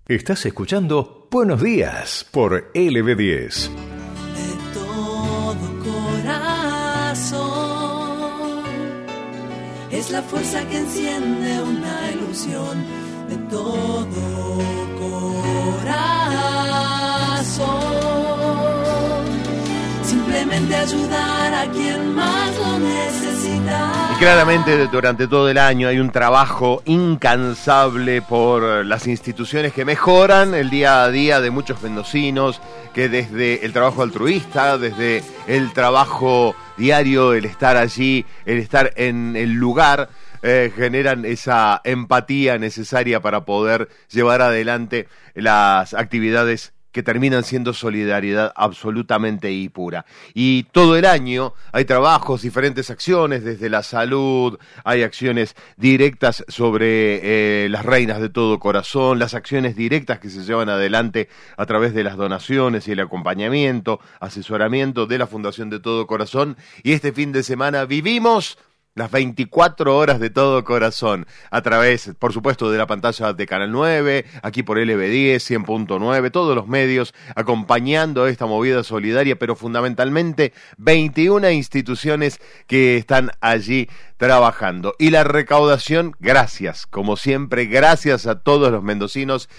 Estás escuchando Buenos Días por LB10. De todo corazón es la fuerza que enciende una ilusión. De todo corazón, simplemente ayudar a quien más lo necesita. Y claramente durante todo el año hay un trabajo incansable por las instituciones que mejoran el día a día de muchos mendocinos, que desde el trabajo altruista, desde el trabajo diario, el estar allí, el estar en el lugar, generan esa empatía necesaria para poder llevar adelante las actividades que terminan siendo solidaridad absolutamente y pura. Y todo el año hay trabajos, diferentes acciones, desde la salud, hay acciones directas sobre las reinas de todo corazón, las acciones directas que se llevan adelante a través de las donaciones y el acompañamiento, asesoramiento de la Fundación de Todo Corazón. Y este fin de semana vivimos las 24 horas de Todo Corazón, a través, por supuesto, de la pantalla de Canal 9, aquí por LB10, 100.9, todos los medios acompañando esta movida solidaria, pero fundamentalmente 21 instituciones que están allí trabajando. Y la recaudación, gracias, como siempre, gracias a todos los mendocinos,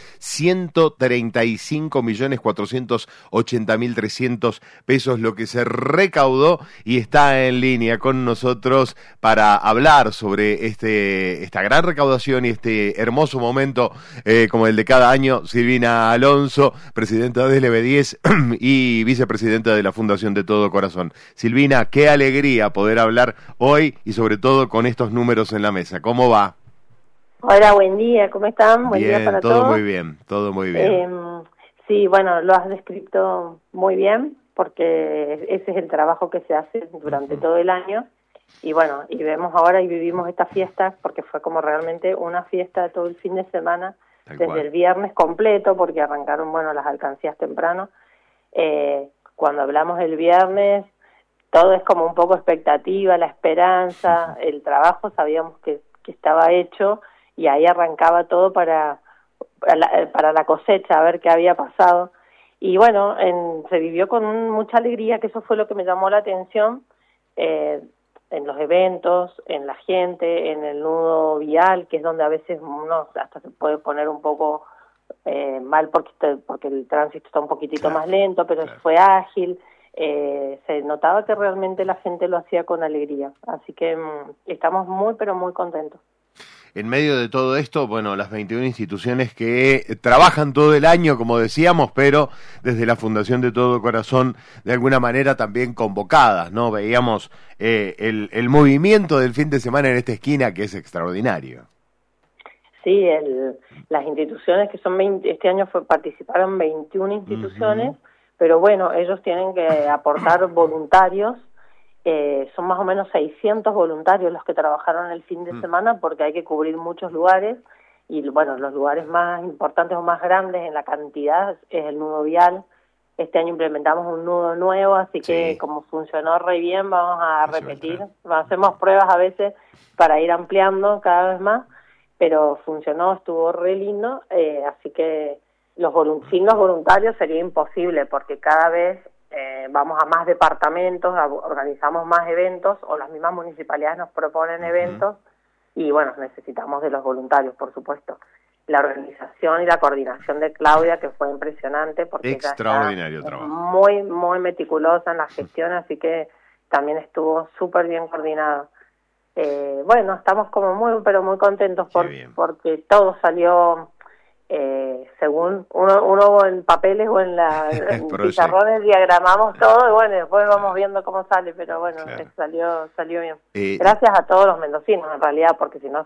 135.480.300 pesos lo que se recaudó, y está en línea con nosotros para hablar sobre esta gran recaudación y este hermoso momento como el de cada año, Silvina Alonso, presidenta de LB10 y vicepresidenta de la Fundación de Todo Corazón. Silvina, qué alegría poder hablar hoy y sobre todo con estos números en la mesa. ¿Cómo va? Hola, buen día, ¿cómo están? Buen día para todos. Todo muy bien, todo muy bien. Sí, bueno, lo has descrito muy bien, porque ese es el trabajo que se hace durante todo el año. Y bueno, y vemos ahora y vivimos esta fiesta, porque fue como realmente una fiesta de todo el fin de semana, desde el viernes completo, porque arrancaron, bueno, las alcancías temprano. Cuando hablamos el viernes, todo es como un poco expectativa, la esperanza, el trabajo sabíamos que estaba hecho, y ahí arrancaba todo para la cosecha, a ver qué había pasado. Y bueno, se vivió con mucha alegría, que eso fue lo que me llamó la atención, en los eventos, en la gente, en el nudo vial, que es donde a veces uno hasta se puede poner un poco mal porque el tránsito está un poquitito más lento, pero fue ágil. Se notaba que realmente la gente lo hacía con alegría, así que estamos muy, pero muy contentos. En medio de todo esto, bueno, las 21 instituciones que trabajan todo el año, como decíamos, pero desde la Fundación de Todo Corazón, de alguna manera también convocadas, ¿no? Veíamos el movimiento del fin de semana en esta esquina, que es extraordinario. Sí, las instituciones que son 20, este año participaron 21 instituciones, pero bueno, ellos tienen que aportar voluntarios. Son más o menos 600 voluntarios los que trabajaron el fin de semana, porque hay que cubrir muchos lugares, y bueno, los lugares más importantes o más grandes en la cantidad es el nudo vial. Este año implementamos un nudo nuevo, así que como funcionó re bien, vamos a repetir. Hacemos pruebas a veces para ir ampliando cada vez más, pero funcionó, estuvo re lindo, así que sin los voluntarios sería imposible, porque cada vez vamos a más departamentos, organizamos más eventos, o las mismas municipalidades nos proponen eventos, y bueno, necesitamos de los voluntarios, por supuesto. La organización y la coordinación de Claudia, que fue impresionante, porque extraordinario trabajo, muy, muy meticulosa en la gestión, así que también estuvo súper bien coordinado. Bueno, estamos como muy, pero muy contentos porque todo salió según uno en papeles o en pizarrones diagramamos todo, y bueno, después vamos viendo cómo sale, pero bueno, salió bien. Gracias a todos los mendocinos, en realidad, porque si no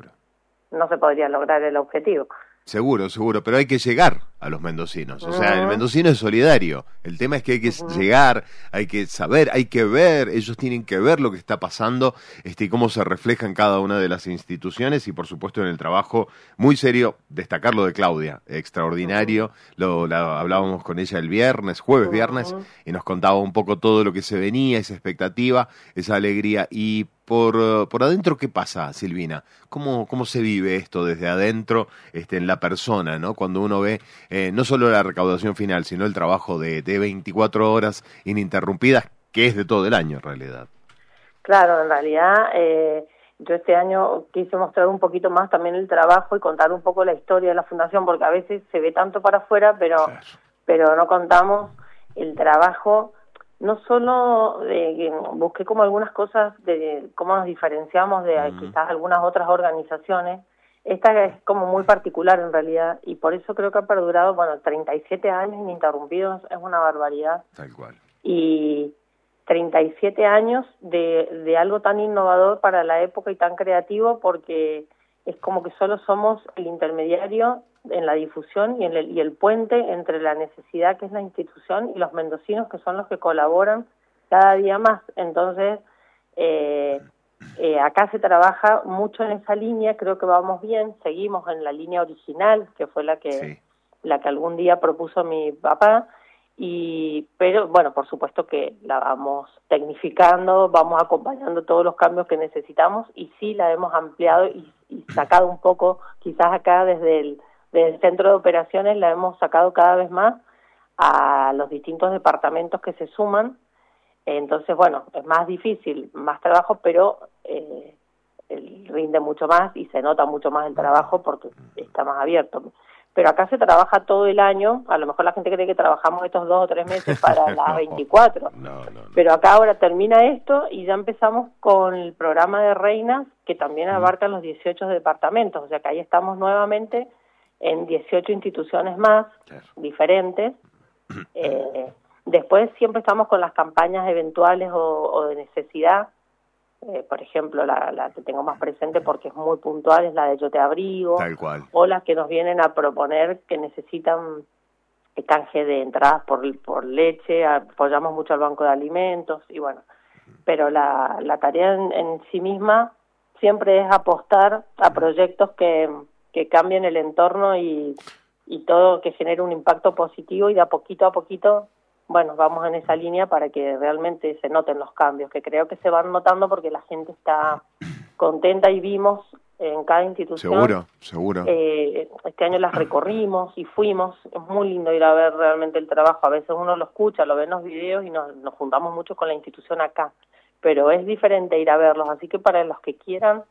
no se podría lograr el objetivo. Seguro, pero hay que llegar a los mendocinos. O sea, el mendocino es solidario. El tema es que hay que llegar, hay que saber, hay que ver. Ellos tienen que ver lo que está pasando, y cómo se refleja en cada una de las instituciones, y por supuesto en el trabajo muy serio. Destacar lo de Claudia, extraordinario. Hablábamos con ella el jueves viernes, y nos contaba un poco todo lo que se venía, esa expectativa, esa alegría. Y por adentro, ¿qué pasa, Silvina? ¿Cómo se vive esto desde adentro en la persona, ¿no? Cuando uno ve no solo la recaudación final, sino el trabajo de 24 horas ininterrumpidas, que es de todo el año en realidad. Claro, en realidad yo este año quise mostrar un poquito más también el trabajo y contar un poco la historia de la Fundación, porque a veces se ve tanto para afuera, pero no contamos el trabajo. No solo busqué como algunas cosas de cómo nos diferenciamos de quizás algunas otras organizaciones. Esta es como muy particular en realidad, y por eso creo que ha perdurado, 37 años ininterrumpidos, es una barbaridad. Tal cual. Y 37 años de algo tan innovador para la época y tan creativo, porque es como que solo somos el intermediario en la difusión y el puente entre la necesidad que es la institución y los mendocinos, que son los que colaboran cada día más. Entonces, acá se trabaja mucho en esa línea, creo que vamos bien, seguimos en la línea original, que fue la que algún día propuso mi papá, pero bueno, por supuesto que la vamos tecnificando, vamos acompañando todos los cambios que necesitamos, y sí la hemos ampliado y sacado un poco, quizás acá desde el centro de operaciones la hemos sacado cada vez más a los distintos departamentos que se suman. Entonces, bueno, es más difícil, más trabajo, pero rinde mucho más y se nota mucho más el trabajo porque está más abierto. Pero acá se trabaja todo el año. A lo mejor la gente cree que trabajamos estos 2 o 3 meses para las 24. No. Pero acá ahora termina esto y ya empezamos con el programa de reinas, que también abarca los 18 departamentos. O sea que ahí estamos nuevamente en 18 instituciones más, diferentes. Después siempre estamos con las campañas eventuales o de necesidad. Por ejemplo, la que tengo más presente porque es muy puntual es la de Yo Te Abrigo. Tal cual. O las que nos vienen a proponer que necesitan canje de entradas por leche. Apoyamos mucho al Banco de Alimentos y bueno. Pero la tarea en sí misma siempre es apostar a proyectos que cambien el entorno y todo, que genere un impacto positivo, y de a poquito, bueno, vamos en esa línea para que realmente se noten los cambios, que creo que se van notando porque la gente está contenta y vimos en cada institución. Seguro. Este año las recorrimos y fuimos. Es muy lindo ir a ver realmente el trabajo. A veces uno lo escucha, lo ve en los videos y nos juntamos mucho con la institución acá. Pero es diferente ir a verlos. Así que para los que quieran,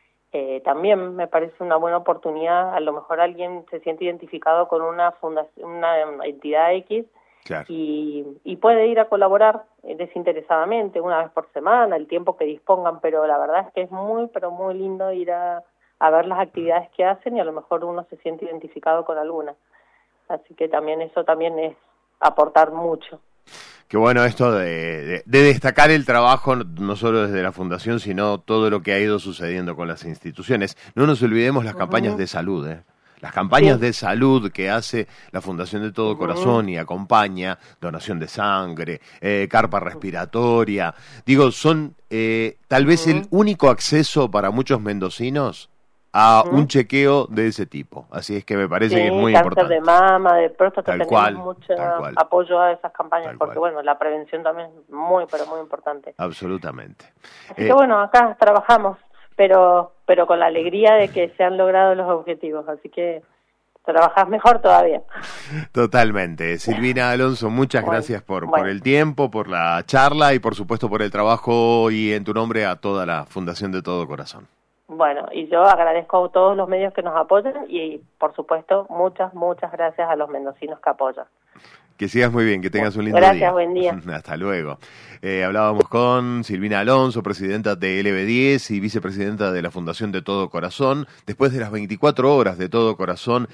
también me parece una buena oportunidad. A lo mejor alguien se siente identificado con una fundación, una entidad X, claro, y puede ir a colaborar desinteresadamente una vez por semana, el tiempo que dispongan, pero la verdad es que es muy, pero muy lindo ir a ver las actividades que hacen, y a lo mejor uno se siente identificado con alguna. Así que también eso también es aportar mucho. Qué bueno esto de destacar el trabajo, no solo desde la Fundación, sino todo lo que ha ido sucediendo con las instituciones. No nos olvidemos las campañas de salud, Las campañas de salud que hace la Fundación de Todo Corazón y acompaña, donación de sangre, carpa respiratoria. Digo, son tal vez el único acceso para muchos mendocinos a un chequeo de ese tipo. Así es que me parece que es muy importante. Cáncer de mama, de próstata, tenemos mucho apoyo a esas campañas, porque bueno, la prevención también es muy, pero muy importante. Absolutamente. Así que bueno, acá trabajamos, pero con la alegría de que se han logrado los objetivos, así que trabajás mejor todavía. Totalmente. Silvina Alonso, muchas gracias por el tiempo, por la charla y por supuesto por el trabajo, y en tu nombre a toda la Fundación de Todo Corazón. Bueno, y yo agradezco a todos los medios que nos apoyan y por supuesto muchas gracias a los mendocinos que apoyan. Que sigas muy bien, que tengas un lindo día. Gracias, buen día. Hasta luego. Hablábamos con Silvina Alonso, presidenta de LB10 y vicepresidenta de la Fundación de Todo Corazón. Después de las 24 horas de Todo Corazón,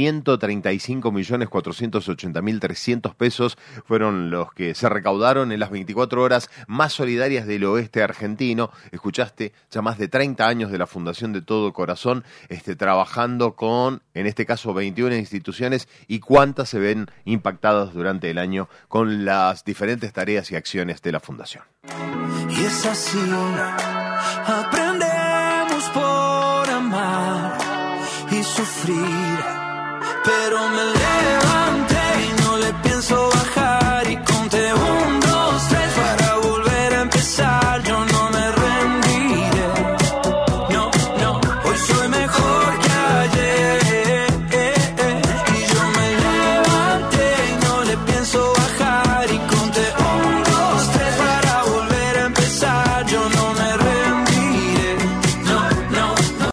135.480.300 pesos fueron los que se recaudaron en las 24 horas más solidarias del oeste argentino. Escuchaste, ya más de 30 años de la Fundación de Todo Corazón, trabajando con, en este caso, 21 instituciones, y cuántas se ven impactadas durante el año con las diferentes tareas y acciones de la Fundación. Y es así, aprendemos por amar y sufrir, pero me